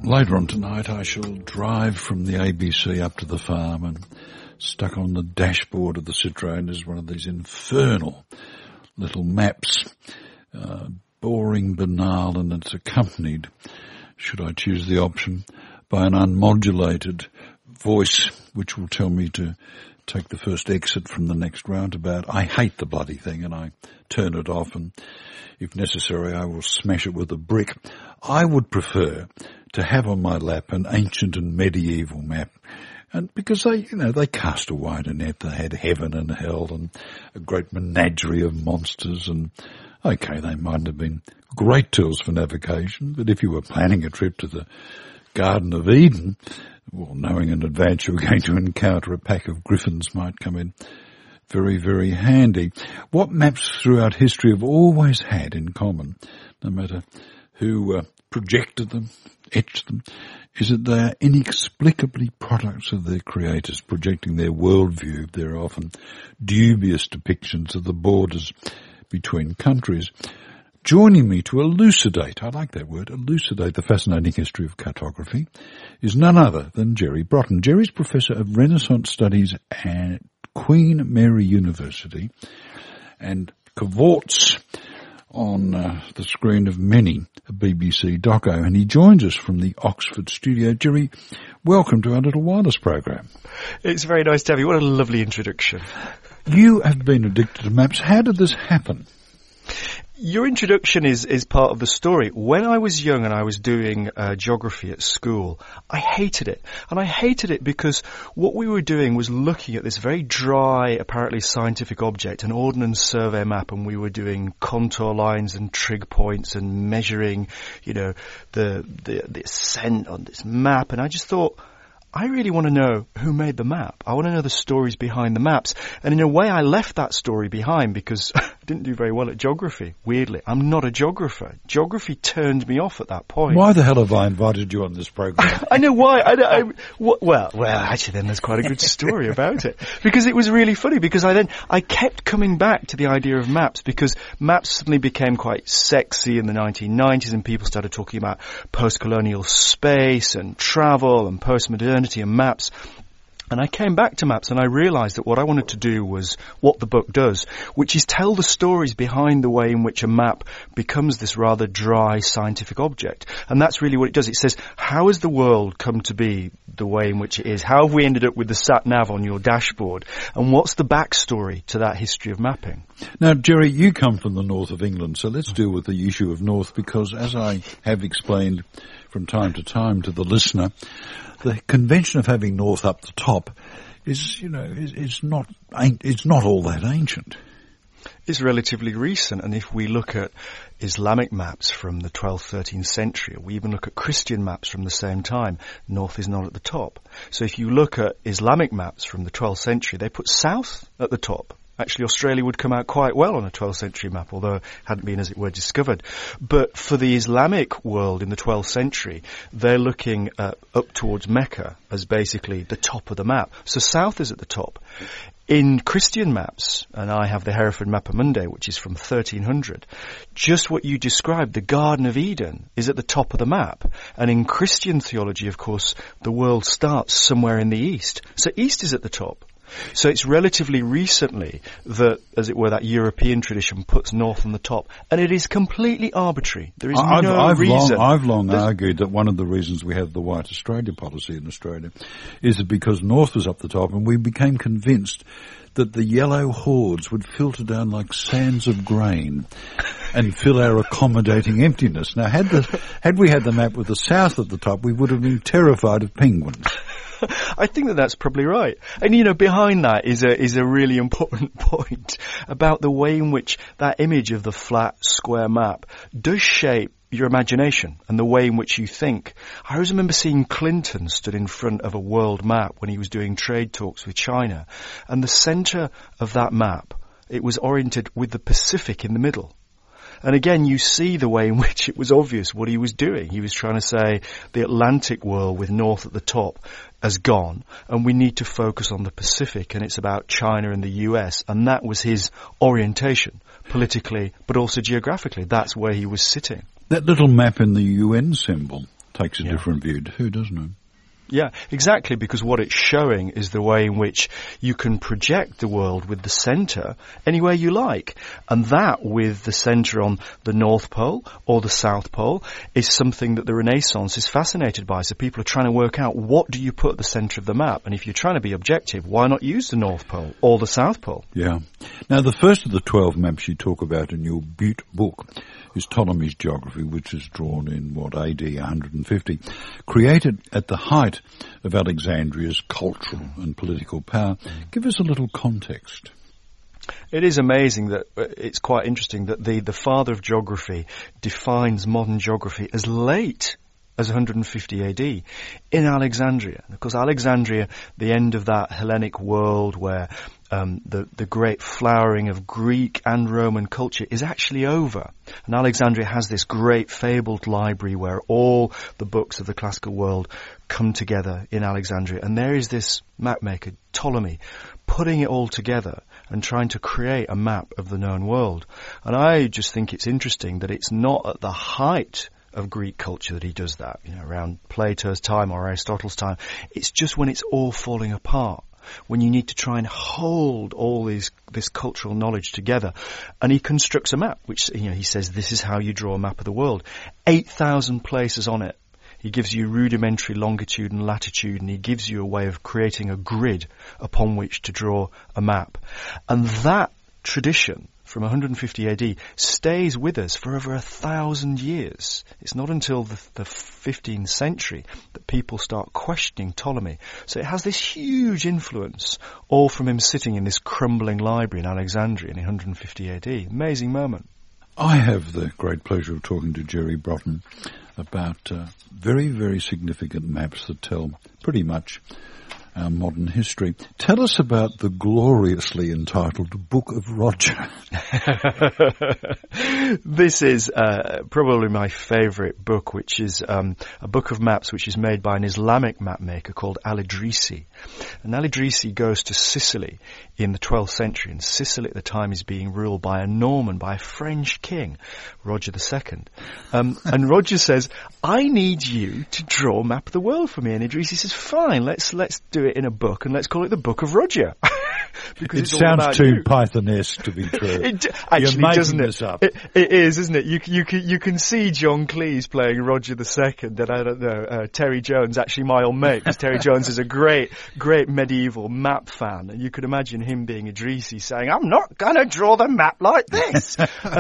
Later on tonight I shall drive from the ABC up to the farm, and stuck on the dashboard of the Citroën is one of these infernal little maps, boring, banal, and it's accompanied, should I choose the option, by an unmodulated voice which will tell me to take the first exit from the next roundabout. I hate the bloody thing, and I turn it off, and if necessary I will smash it with a brick. I would prefer to have on my lap an ancient and medieval map, and because they cast a wider net. They had heaven and hell and a great menagerie of monsters, and okay, they mightn't have been great tools for navigation, but if you were planning a trip to the Garden of Eden, well, knowing in advance you were going to encounter a pack of griffins might come in very, very handy. What maps throughout history have always had in common, no matter who projected them, etched them, is that they are inexplicably products of their creators, projecting their worldview. They're often dubious depictions of the borders between countries. Joining me to elucidate, I like that word, elucidate the fascinating history of cartography, is none other than Jerry Broughton. Jerry's Professor of Renaissance Studies at Queen Mary University and cavorts on the screen of many a BBC doco, and he joins us from the Oxford studio. Jerry, welcome to our little wireless program. It's very nice to have you. What a lovely introduction. You have been addicted to maps. How did this happen? Your introduction is part of the story. When I was young and I was doing geography at school, I hated it. And I hated it because what we were doing was looking at this very dry, apparently scientific object, an ordnance survey map, and we were doing contour lines and trig points and measuring, the ascent on this map. And I just thought, I really want to know who made the map. I want to know the stories behind the maps. And in a way, I left that story behind because I didn't do very well at geography. Weirdly, I'm not a geographer. Geography turned me off at that point. Why the hell have I invited you on this program? I know why. Well, actually, then there's quite a good story about it. Because it was really funny, because I kept coming back to the idea of maps, because maps suddenly became quite sexy in the 1990s, and people started talking about post-colonial space and travel and postmodernity and maps. And I came back to maps and I realised that what I wanted to do was what the book does, which is tell the stories behind the way in which a map becomes this rather dry scientific object. And that's really what it does. It says, how has the world come to be the way in which it is? How have we ended up with the sat-nav on your dashboard? And what's the backstory to that history of mapping? Now, Jerry, you come from the north of England, so let's deal with the issue of north, because as I have explained from time to time to the listener, the convention of having north up the top is not all that ancient. It's relatively recent, and if we look at Islamic maps from the 12th, 13th century, or we even look at Christian maps from the same time, north is not at the top. So if you look at Islamic maps from the 12th century, they put south at the top. Actually, Australia would come out quite well on a 12th century map, although it hadn't been, as it were, discovered. But for the Islamic world in the 12th century, they're looking up towards Mecca as basically the top of the map. So south is at the top. In Christian maps, and I have the Hereford Mappamundi, which is from 1300, just what you described, the Garden of Eden, is at the top of the map. And in Christian theology, of course, the world starts somewhere in the east. So east is at the top. So it's relatively recently that, as it were, that European tradition puts north on the top. And it is completely arbitrary. There is no reason. I've long argued that one of the reasons we have the White Australia policy in Australia is that because north was up the top, and we became convinced that the yellow hordes would filter down like sands of grain and fill our accommodating emptiness. Now, had we had the map with the south at the top, we would have been terrified of penguins. I think that's probably right. And, behind that is a really important point about the way in which that image of the flat, square map does shape your imagination and the way in which you think. I always remember seeing Clinton stood in front of a world map when he was doing trade talks with China. And the centre of that map, it was oriented with the Pacific in the middle. And again, you see the way in which it was obvious what he was doing. He was trying to say the Atlantic world with north at the top has gone, and we need to focus on the Pacific, and it's about China and the US. And that was his orientation, politically, but also geographically. That's where he was sitting. That little map in the UN symbol takes a different view too, doesn't it? Yeah, exactly, because what it's showing is the way in which you can project the world with the centre anywhere you like. And that, with the centre on the North Pole or the South Pole, is something that the Renaissance is fascinated by. So people are trying to work out, what do you put at the centre of the map? And if you're trying to be objective, why not use the North Pole or the South Pole? Yeah. Now, the first of the 12 maps you talk about in your Butte book is Ptolemy's geography, which is drawn in, AD 150, created at the height of Alexandria's cultural and political power. Give us a little context. It is amazing that it's quite interesting that the father of geography defines modern geography as late as 150 AD in Alexandria. Of course, Alexandria, the end of that Hellenic world where the great flowering of Greek and Roman culture is actually over. And Alexandria has this great fabled library where all the books of the classical world come together in Alexandria. And there is this map maker, Ptolemy, putting it all together and trying to create a map of the known world. And I just think it's interesting that it's not at the height of Greek culture that he does that, around Plato's time or Aristotle's time. It's just when it's all falling apart, when you need to try and hold all this cultural knowledge together. And he constructs a map, which, he says, this is how you draw a map of the world. 8,000 places on it. He gives you rudimentary longitude and latitude, and he gives you a way of creating a grid upon which to draw a map. And that tradition from 150 AD stays with us for over 1,000 years. It's not until the 15th century that people start questioning Ptolemy. So it has this huge influence, all from him sitting in this crumbling library in Alexandria in 150 AD. Amazing moment. I have the great pleasure of talking to Jerry Broughton about very, very significant maps that tell pretty much our modern history. Tell us about the gloriously entitled Book of Roger. This is probably my favourite book, which is a book of maps which is made by an Islamic map maker called Al-Idrisi. And Al-Idrisi goes to Sicily in the 12th century, and Sicily at the time is being ruled by a Norman, by a French king, Roger II. And Roger says, I need you to draw a map of the world for me. And Idrisi says, fine, let's do it in a book, and let's call it the Book of Roger. Because it sounds too Python-esque to be true. Actually, doesn't it? This up. It is, isn't it? You can see John Cleese playing Roger II, and I don't know, Terry Jones, actually my old mate, because Terry Jones is a great medieval map fan, and you could imagine him being Idrisi saying, I'm not going to draw the map like this.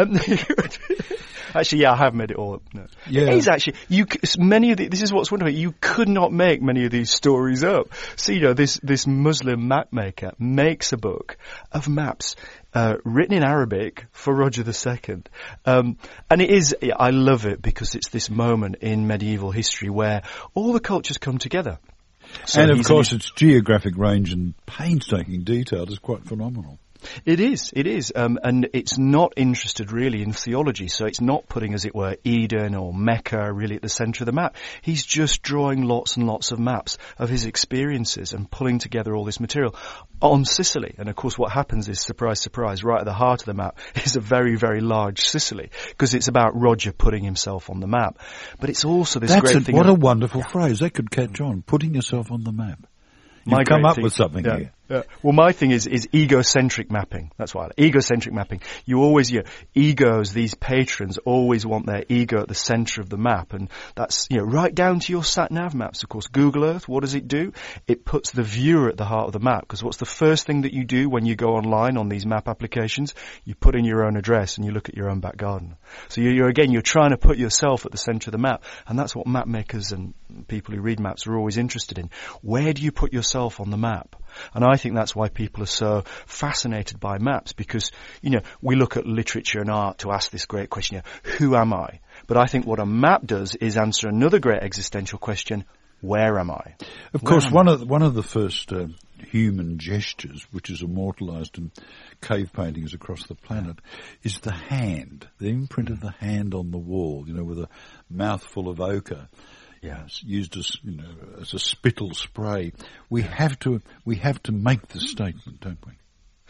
Actually, yeah, I have made it all up. No. Yeah. It is actually, this is what's wonderful, you could not make many of these stories up. So, this Muslim map maker makes a book of maps, written in Arabic for Roger II. And it is, I love it because it's this moment in medieval history where all the cultures come together. So and of course its geographic range and painstaking detail is quite phenomenal. It is, and it's not interested really in theology, so it's not putting, as it were, Eden or Mecca really at the centre of the map. He's just drawing lots and lots of maps of his experiences and pulling together all this material on Sicily. And of course what happens is, surprise, surprise, right at the heart of the map is a very, very large Sicily, because it's about Roger putting himself on the map. But it's also this great thing. What a wonderful phrase. That could catch on, putting yourself on the map. You've come up with something here. Well, my thing is egocentric mapping. That's why I like egocentric mapping. You always, egos, these patrons always want their ego at the centre of the map. And that's, right down to your sat-nav maps, of course. Google Earth, what does it do? It puts the viewer at the heart of the map. Because what's the first thing that you do when you go online on these map applications? You put in your own address and you look at your own back garden. So you're trying to put yourself at the centre of the map. And that's what map makers and people who read maps are always interested in. Where do you put yourself on the map? And I think that's why people are so fascinated by maps, because, we look at literature and art to ask this great question, who am I? But I think what a map does is answer another great existential question, where am I? Of course, one of the first human gestures, which is immortalised in cave paintings across the planet, is the hand, the imprint of the hand on the wall, with a mouthful of ochre. Yeah, it's used as a spittle spray. We have to make the statement, don't we?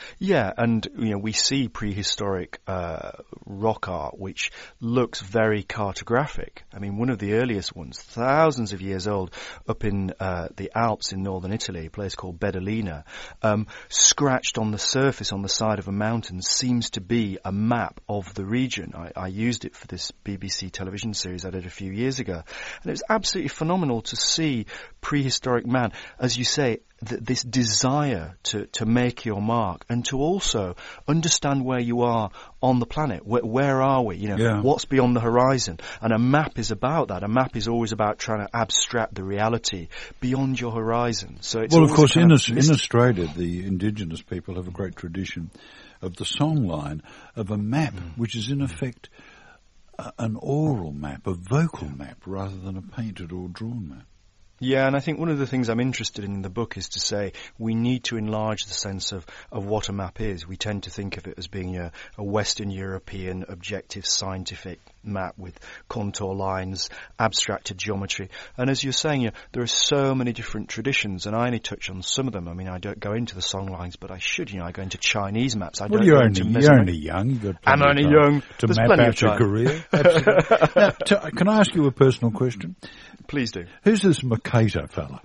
Yeah, and we see prehistoric rock art which looks very cartographic. I mean, one of the earliest ones, thousands of years old, up in the Alps in northern Italy, a place called Bedolina, scratched on the surface on the side of a mountain seems to be a map of the region. I used it for this BBC television series I did a few years ago, and it was absolutely phenomenal to see prehistoric man, as you say, this desire to make your mark and to also understand where you are on the planet. Where are we? What's beyond the horizon? And a map is about that. A map is always about trying to abstract the reality beyond your horizon. So it's of course, in Australia, the indigenous people have a great tradition of the songline of a map, which is in effect an oral map, a vocal map, rather than a painted or drawn map. Yeah, and I think one of the things I'm interested in the book is to say we need to enlarge the sense of what a map is. We tend to think of it as being a Western European objective scientific map with contour lines, abstracted geometry. And as you're saying, there are so many different traditions, and I only touch on some of them. I mean, I don't go into the song lines, but I should. I go into Chinese maps. You're only young. I'm only young. To map out your career. Absolutely. Now, can I ask you a personal question? Please do. Who's this Mercator fella?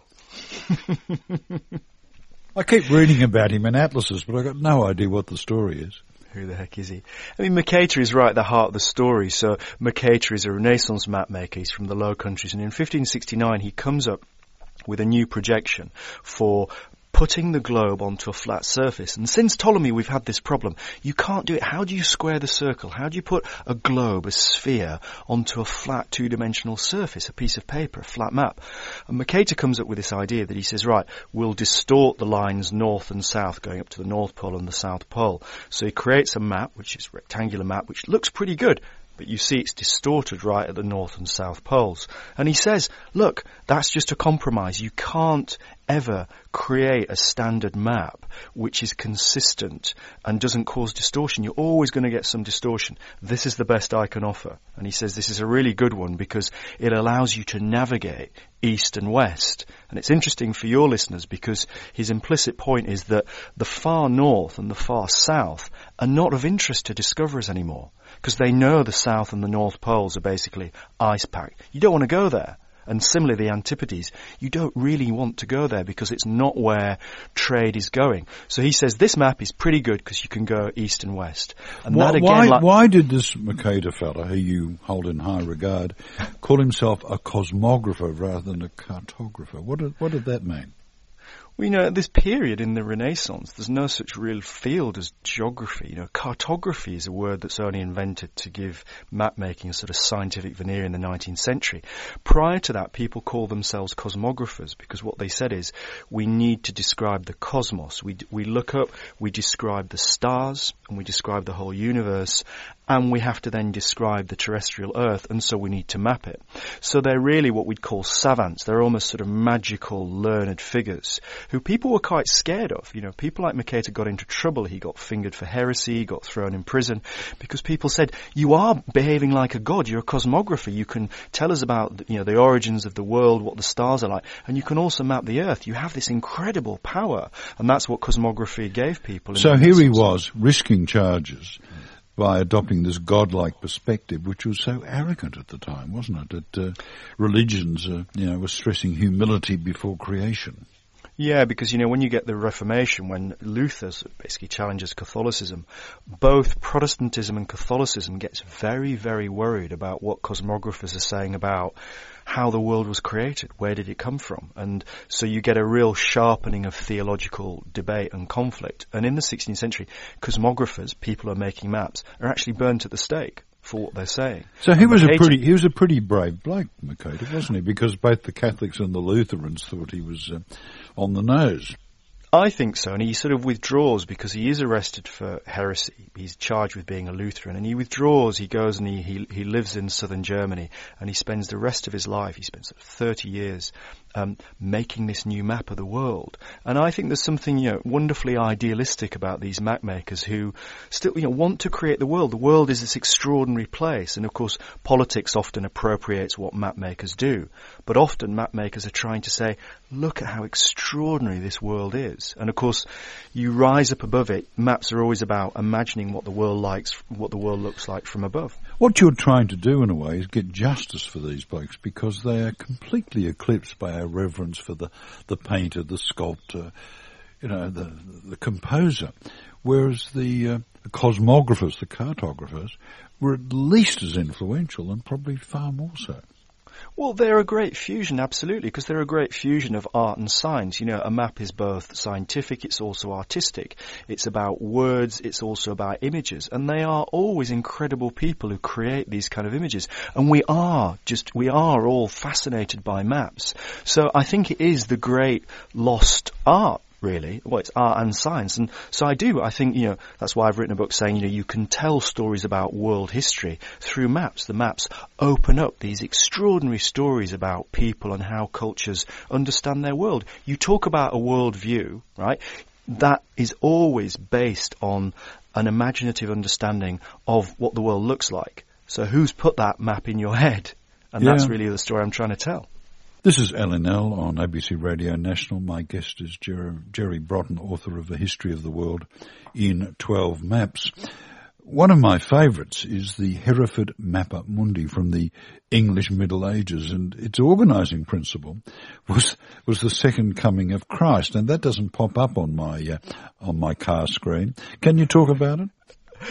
I keep reading about him in atlases, but I've got no idea what the story is. Who the heck is he? I mean, Mercator is right at the heart of the story. So Mercator is a Renaissance map maker. He's from the Low Countries. And in 1569, he comes up with a new projection for putting the globe onto a flat surface. And since Ptolemy, we've had this problem. You can't do it. How do you square the circle? How do you put a globe, a sphere, onto a flat two-dimensional surface, a piece of paper, a flat map? And Mercator comes up with this idea that he says, right, we'll distort the lines north and south, going up to the North Pole and the South Pole. So he creates a map, which is a rectangular map, which looks pretty good. But you see it's distorted right at the North and South Poles. And he says, look, that's just a compromise. You can't ever create a standard map which is consistent and doesn't cause distortion. You're always going to get some distortion. This is the best I can offer. And he says this is a really good one because it allows you to navigate east and west. And it's interesting for your listeners because his implicit point is that the far north and the far south are not of interest to discoverers anymore because they know the south and the north poles are basically ice packed. You don't want to go there. And similarly, the Antipodes, you don't really want to go there because it's not where trade is going. So he says this map is pretty good because you can go east and west. And why did this Mercator fella, who you hold in high regard, call himself a cosmographer rather than a cartographer? What did that mean? Well, at this period in the Renaissance, there's no such real field as geography. Cartography is a word that's only invented to give map making a sort of scientific veneer in the 19th century. Prior to that, people called themselves cosmographers because what they said is we need to describe the cosmos. We look up, we describe the stars, and we describe the whole universe, and we have to then describe the terrestrial Earth, and so we need to map it. So they're really what we'd call savants. They're almost sort of magical, learned figures who people were quite scared of. People like Mercator got into trouble. He got fingered for heresy, he got thrown in prison, because people said, you are behaving like a god, you're a cosmographer, you can tell us about the origins of the world, what the stars are like, and you can also map the Earth. You have this incredible power, and that's what cosmography gave people. So here he was, risking charges by adopting this godlike perspective, which was so arrogant at the time, wasn't it? That religions, were stressing humility before creation. Yeah, because, when you get the Reformation, when Luther basically challenges Catholicism, both Protestantism and Catholicism gets very, very worried about what cosmographers are saying about how the world was created, where did it come from? And so you get a real sharpening of theological debate and conflict. And in the 16th century, cosmographers, people who are making maps, are actually burnt at the stake for what they're saying. So he was a pretty brave bloke, Mercator, wasn't he? Because both the Catholics and the Lutherans thought he was on the nose. I think so, and he sort of withdraws because he is arrested for heresy. He's charged with being a Lutheran, and he withdraws. He goes and he lives in southern Germany, and he spends the rest of his life, he spends 30 years making this new map of the world. And I think there's something, wonderfully idealistic about these map makers who still, want to create the world. The world is this extraordinary place. And of course, politics often appropriates what map makers do. But often map makers are trying to say, look at how extraordinary this world is. And of course, you rise up above it. Maps are always about imagining what the world looks like from above. What you're trying to do, in a way, is get justice for these blokes, because they are completely eclipsed by our reverence for the painter, the sculptor, the composer. Whereas the cosmographers, the cartographers, were at least as influential and probably far more so. Well, they're a great fusion, absolutely, because they're a great fusion of art and science. A map is both scientific, it's also artistic. It's about words, it's also about images. And they are always incredible people who create these kind of images. And we are all fascinated by maps. So I think it is the great lost art, really. Well, it's art and science. And so I think, that's why I've written a book saying, you can tell stories about world history through maps. The maps open up these extraordinary stories about people and how cultures understand their world. You talk about a world view, right? That is always based on an imaginative understanding of what the world looks like. So who's put that map in your head? And that's really the story I'm trying to tell. This is LNL on ABC Radio National. My guest is Jerry Broughton, author of A History of the World in 12 Maps. One of my favourites is the Hereford Mappa Mundi from the English Middle Ages, and its organising principle was the second coming of Christ, and that doesn't pop up on my car screen. Can you talk about it?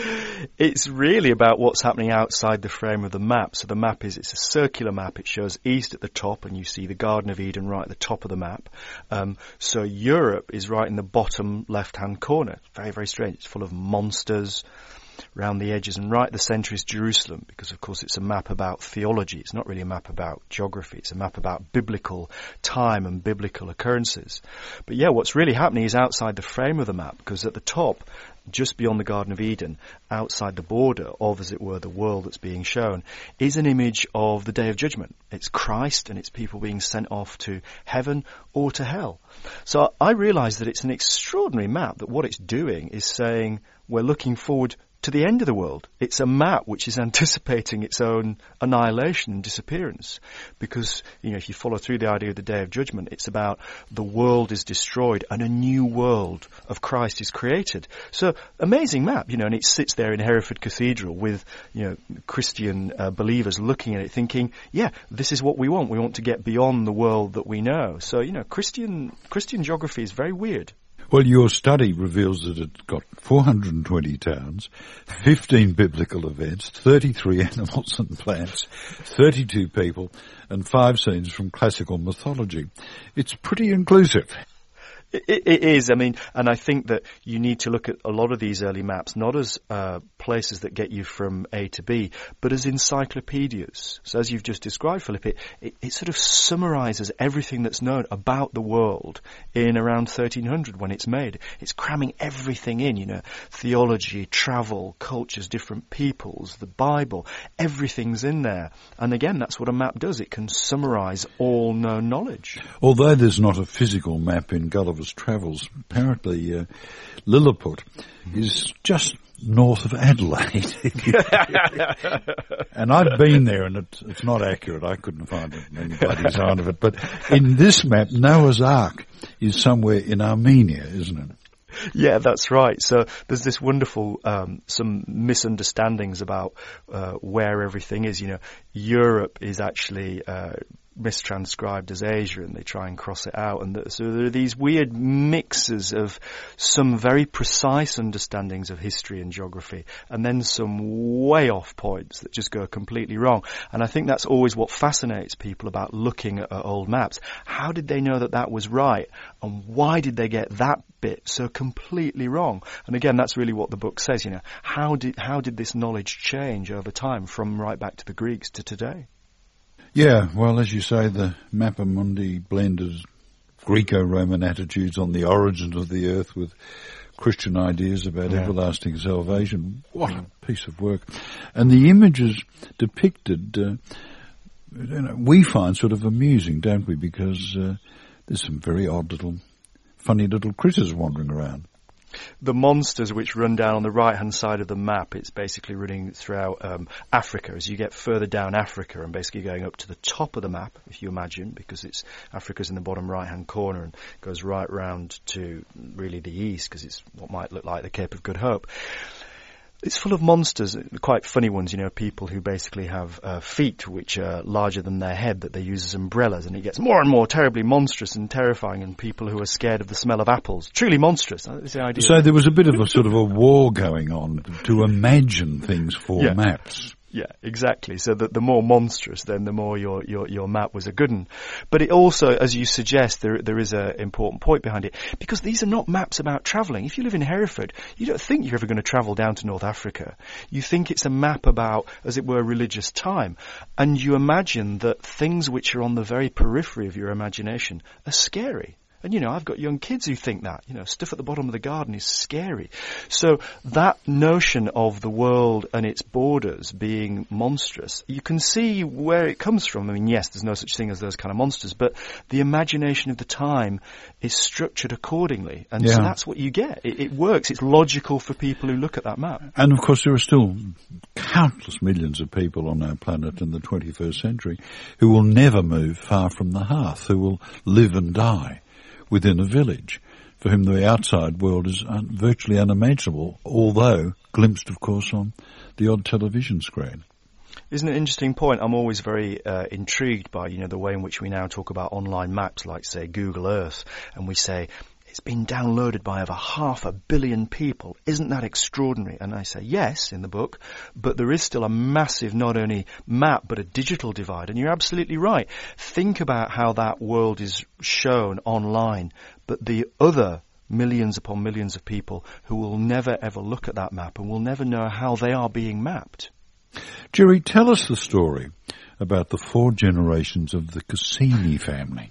It's really about what's happening outside the frame of the map. So the map it's a circular map. It shows east at the top, and you see the Garden of Eden right at the top of the map. So Europe is right in the bottom left-hand corner. Very, very strange. It's full of monsters around the edges, and right at the centre is Jerusalem, because of course it's a map about theology. It's not really a map about geography. It's a map about biblical time and biblical occurrences. But what's really happening is outside the frame of the map, because at the top, just beyond the Garden of Eden, outside the border of, as it were, the world that's being shown, is an image of the Day of Judgment. It's Christ and it's people being sent off to heaven or to hell. So I realise that it's an extraordinary map, that what it's doing is saying we're looking forward to the end of the world. It's a map which is anticipating its own annihilation and disappearance. Because, if you follow through the idea of the Day of Judgment, it's about the world is destroyed and a new world of Christ is created. So, amazing map, and it sits there in Hereford Cathedral with, Christian believers looking at it thinking, this is what we want. We want to get beyond the world that we know. So, Christian geography is very weird. Well, your study reveals that it's got 420 towns, 15 biblical events, 33 animals and plants, 32 people, and 5 scenes from classical mythology. It's pretty inclusive. It is. And I think that you need to look at a lot of these early maps not as places that get you from A to B, but as encyclopedias. So as you've just described, Philip, it sort of summarises everything that's known about the world in around 1300 when it's made. It's cramming everything in, theology, travel, cultures, different peoples, the Bible, everything's in there. And again, that's what a map does. It can summarise all known knowledge. Although there's not a physical map in Gulliver's Travels, apparently Lilliput is just north of Adelaide. And I've been there, and it's not accurate. I couldn't find any bloody sign of it. But in this map, Noah's Ark is somewhere in Armenia, isn't it? Yeah, that's right. So there's this wonderful, some misunderstandings about where everything is. Europe is actually mistranscribed as Asia, and they try and cross it out. And so there are these weird mixes of some very precise understandings of history and geography, and then some way off points that just go completely wrong. And I think that's always what fascinates people about looking at old maps. How did they know that that was right? And why did they get that bit so completely wrong? And again, that's really what the book says, how did this knowledge change over time from right back to the Greeks to today? Yeah, well, as you say, the Mappa Mundi blended Greco-Roman attitudes on the origins of the earth with Christian ideas about everlasting salvation. What a piece of work. And the images depicted we find sort of amusing, don't we? Because there's some very odd funny little critters wandering around. The monsters which run down on the right-hand side of the map, it's basically running throughout Africa. As you get further down Africa and basically going up to the top of the map, if you imagine, because Africa's in the bottom right-hand corner and goes right round to really the east, because it's what might look like the Cape of Good Hope. It's full of monsters, quite funny ones, people who basically have feet which are larger than their head that they use as umbrellas, and it gets more and more terribly monstrous and terrifying, and people who are scared of the smell of apples. Truly monstrous. That's the idea. So there was a bit of a sort of a war going on to imagine things for maps. Yeah, exactly. So that the more monstrous, then the more your map was a good one. But it also, as you suggest, there is an important point behind it, because these are not maps about travelling. If you live in Hereford, you don't think you're ever going to travel down to North Africa. You think it's a map about, as it were, religious time. And you imagine that things which are on the very periphery of your imagination are scary. And, I've got young kids who think that, stuff at the bottom of the garden is scary. So that notion of the world and its borders being monstrous, you can see where it comes from. I mean, yes, there's no such thing as those kind of monsters, but the imagination of the time is structured accordingly. And so that's what you get. It works. It's logical for people who look at that map. And, of course, there are still countless millions of people on our planet in the 21st century who will never move far from the hearth, who will live and die within a village, for whom the outside world is virtually unimaginable, although glimpsed, of course, on the odd television screen. Isn't it an interesting point? I'm always very intrigued by, the way in which we now talk about online maps, like, say, Google Earth, and we say, it's been downloaded by over 500 million people. Isn't that extraordinary? And I say, yes, in the book, but there is still a massive, not only map, but a digital divide. And you're absolutely right. Think about how that world is shown online, but the other millions upon millions of people who will never ever look at that map and will never know how they are being mapped. Jerry, tell us the story about the 4 generations of the Cassini family.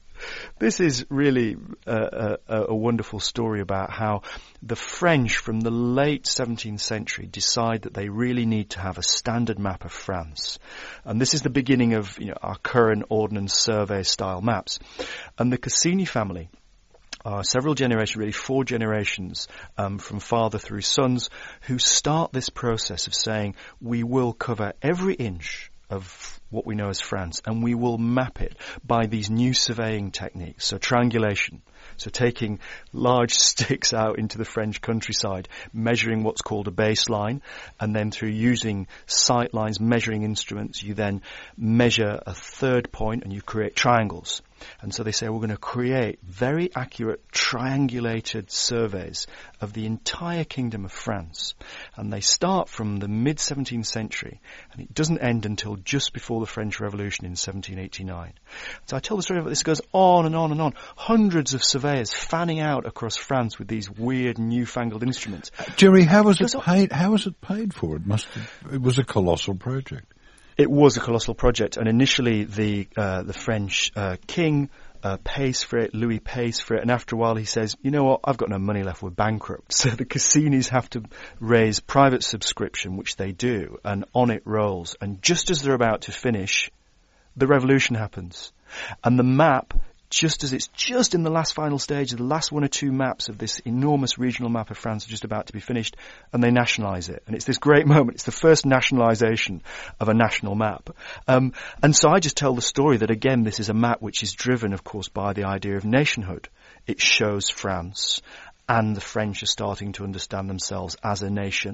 This is really a wonderful story about how the French from the late 17th century decide that they really need to have a standard map of France. And this is the beginning of our current Ordnance Survey style maps. And the Cassini family are several generations, really 4 generations, from father through sons, who start this process of saying, we will cover every inch of what we know as France, and we will map it by these new surveying techniques. So triangulation, so taking large sticks out into the French countryside, measuring what's called a baseline, and then through using sight lines, measuring instruments, you then measure a third point and you create triangles. And so they say, we're going to create very accurate triangulated surveys of the entire kingdom of France. And they start from the mid-17th century, and it doesn't end until just before the French Revolution in 1789. So I tell the story about this. It goes on and on and on. Hundreds of surveyors fanning out across France with these weird newfangled instruments. Jerry, how was it paid? How was it paid for? It was a colossal project. It was a colossal project, and initially the French king pays for it, Louis pays for it, and after a while he says, you know what, I've got no money left, we're bankrupt. So the Cassinis have to raise private subscription, which they do, and on it rolls. And just as they're about to finish, the revolution happens. And the map, just as it's just in the last final stage, the last 1 or 2 maps of this enormous regional map of France are just about to be finished, and they nationalise it. And it's this great moment. It's the first nationalisation of a national map. And so I just tell the story that, again, this is a map which is driven, of course, by the idea of nationhood. It shows France, and the French are starting to understand themselves as a nation,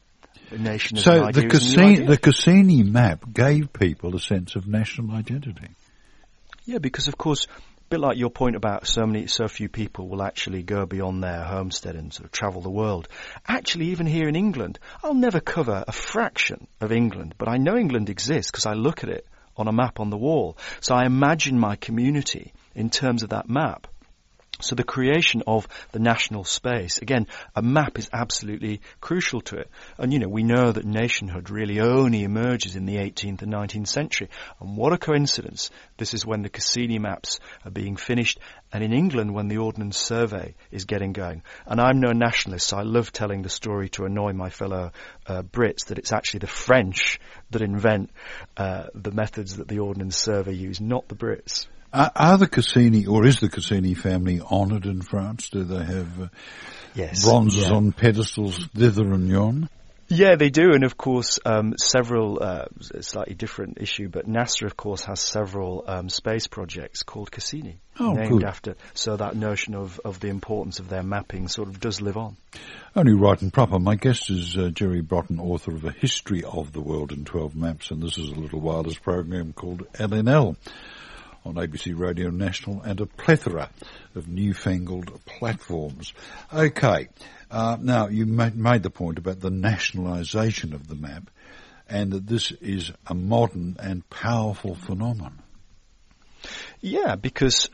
A nation as an idea. So the Cassini map gave people a sense of national identity. Yeah, because, of course, a bit like your point about so few people will actually go beyond their homestead and sort of travel the world. Actually, even here in England, I'll never cover a fraction of England, but I know England exists because I look at it on a map on the wall. So I imagine my community in terms of that map. So the creation of the national space, again, a map is absolutely crucial to it. And, we know that nationhood really only emerges in the 18th and 19th century. And what a coincidence. This is when the Cassini maps are being finished, and in England when the Ordnance Survey is getting going. And I'm no nationalist, so I love telling the story to annoy my fellow Brits that it's actually the French that invent the methods that the Ordnance Survey use, not the Brits. Are the Cassini, or is the Cassini family honoured in France? Do they have bronzes on pedestals thither and yon? Yeah, they do, and of course, several, slightly different issue, but NASA, of course, has several space projects called Cassini, named after, so that notion of the importance of their mapping sort of does live on. Only right and proper. My guest is Jerry Brotton, author of A History of the World in 12 Maps, and this is a little wireless program called LNL. On ABC Radio National and a plethora of newfangled platforms. Okay, now you made the point about the nationalisation of the map and that this is a modern and powerful phenomenon. Yeah, because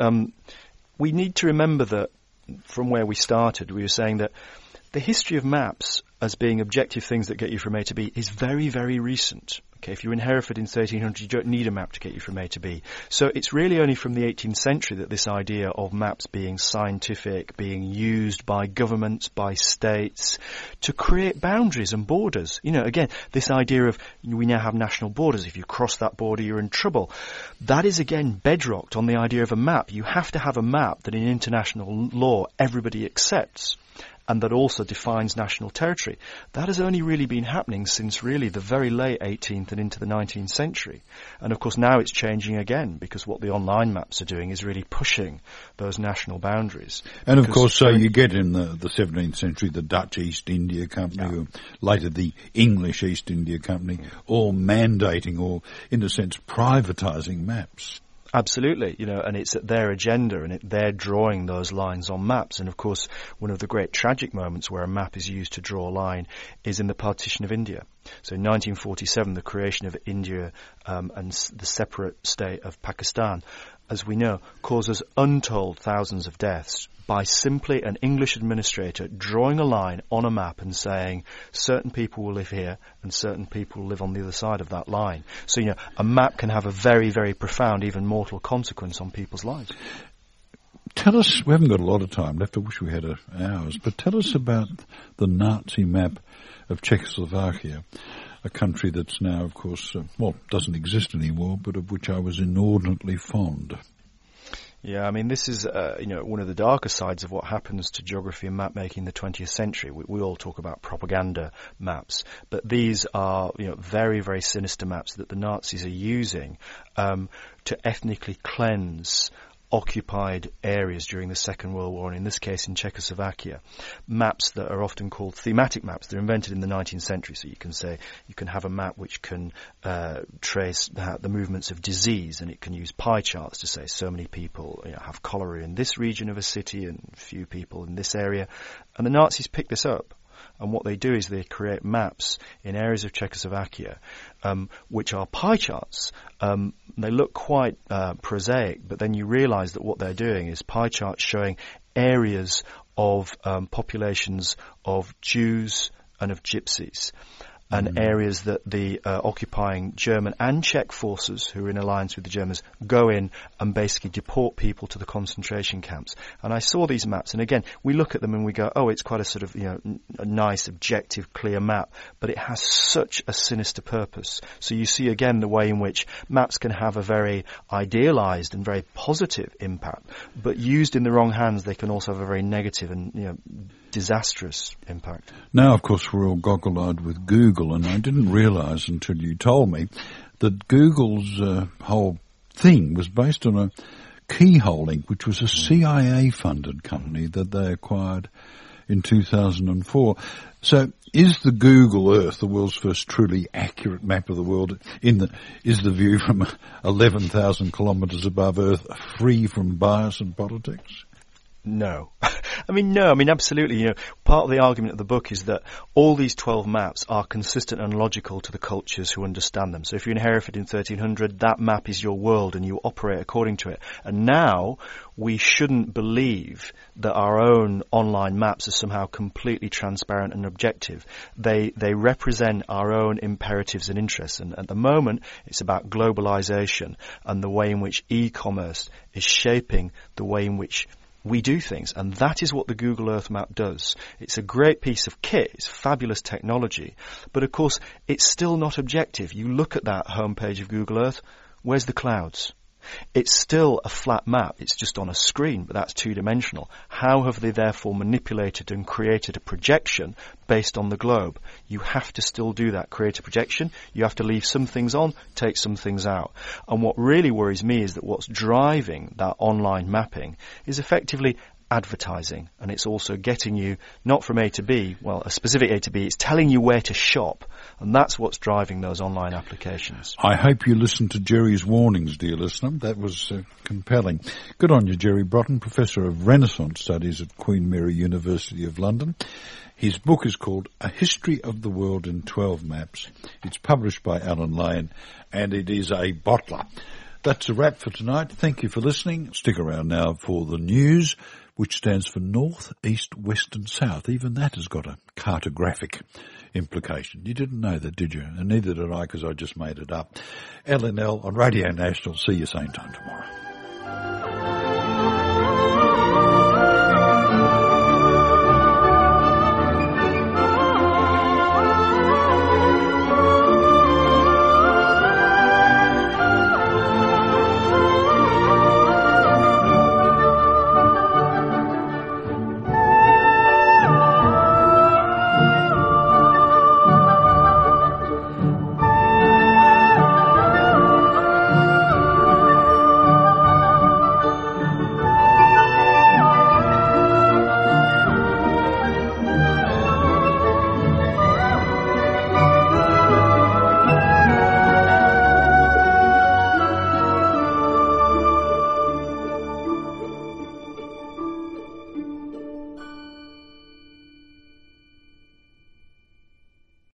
we need to remember that from where we started, we were saying that the history of maps as being objective things that get you from A to B is very, very recent. Okay, if you're in Hereford in 1300, you don't need a map to get you from A to B. So it's really only from the 18th century that this idea of maps being scientific, being used by governments, by states, to create boundaries and borders. Again, this idea of we now have national borders. If you cross that border, you're in trouble. That is, again, bedrocked on the idea of a map. You have to have a map that in international law everybody accepts, and that also defines national territory. That has only really been happening since really the very late 18th and into the 19th century. And of course now it's changing again, because what the online maps are doing is really pushing those national boundaries. And of course, so you get in the 17th century the Dutch East India Company, or later the English East India Company, all mandating or, in a sense, privatising maps. Absolutely, and it's at their agenda, and they're drawing those lines on maps. And of course, one of the great tragic moments where a map is used to draw a line is in the partition of India. So in 1947, the creation of India and the separate state of Pakistan, as we know, causes untold thousands of deaths by simply an English administrator drawing a line on a map and saying certain people will live here and certain people will live on the other side of that line. So, a map can have a very, very profound, even mortal consequence on people's lives. Tell us, we haven't got a lot of time left, I wish we had hours, but tell us about the Nazi map of Czechoslovakia, a country that's now, of course, doesn't exist anymore, but of which I was inordinately fond. Yeah, I mean, this is, one of the darker sides of what happens to geography and map making in the 20th century. We all talk about propaganda maps, but these are, very, very sinister maps that the Nazis are using to ethnically cleanse occupied areas during the Second World War, and in this case in Czechoslovakia. Maps that are often called thematic maps. They're invented in the 19th century, so you can have a map which can trace the movements of disease, and it can use pie charts to say so many people have cholera in this region of a city and few people in this area. And the Nazis pick this up. And what they do is they create maps in areas of Czechoslovakia, which are pie charts. They look quite prosaic, but then you realize that what they're doing is pie charts showing areas of populations of Jews and of Gypsies, and areas that the occupying German and Czech forces, who are in alliance with the Germans, go in and basically deport people to the concentration camps. And I saw these maps, and again, we look at them and we go, oh, it's quite a sort of, a nice, objective, clear map, but it has such a sinister purpose. So you see again the way in which maps can have a very idealized and very positive impact, but used in the wrong hands, they can also have a very negative and, disastrous impact. Now, of course, we're all goggle-eyed with Google, and I didn't realize until you told me that Google's whole thing was based on a Keyhole Inc., which was a CIA-funded company that they acquired in 2004. So is the Google Earth, the world's first truly accurate map of the world, is the view from 11,000 kilometres above Earth free from bias and politics? No. I mean, no, I mean, absolutely. You know, part of the argument of the book is that all these 12 maps are consistent and logical to the cultures who understand them. So if you're in Hereford in 1300, that map is your world and you operate according to it. And now we shouldn't believe that our own online maps are somehow completely transparent and objective. They represent our own imperatives and interests. And at the moment, it's about globalization and the way in which e-commerce is shaping the way in which we do things. And that is what the Google Earth map does. It's a great piece of kit. It's fabulous technology. But of course, it's still not objective. You look at that homepage of Google Earth, where's the clouds? It's still a flat map. It's just on a screen, but that's two-dimensional. How have they therefore manipulated and created a projection based on the globe? You have to still do that, create a projection. You have to leave some things on, take some things out. And what really worries me is that what's driving that online mapping is effectively advertising, and it's also getting you not from A to B, well, a specific A to B, it's telling you where to shop, and that's what's driving those online applications. I hope you listened to Jerry's warnings, dear listener. That was compelling. Good on you, Jerry Broughton, Professor of Renaissance Studies at Queen Mary University of London. His book is called A History of the World in 12 Maps. It's published by Alan Lane, and it is a bottler. That's a wrap for tonight. Thank you for listening. Stick around now for the news, which stands for North, East, West and South. Even that has got a cartographic implication. You didn't know that, did you? And neither did I, because I just made it up. LNL on Radio National. See you same time tomorrow.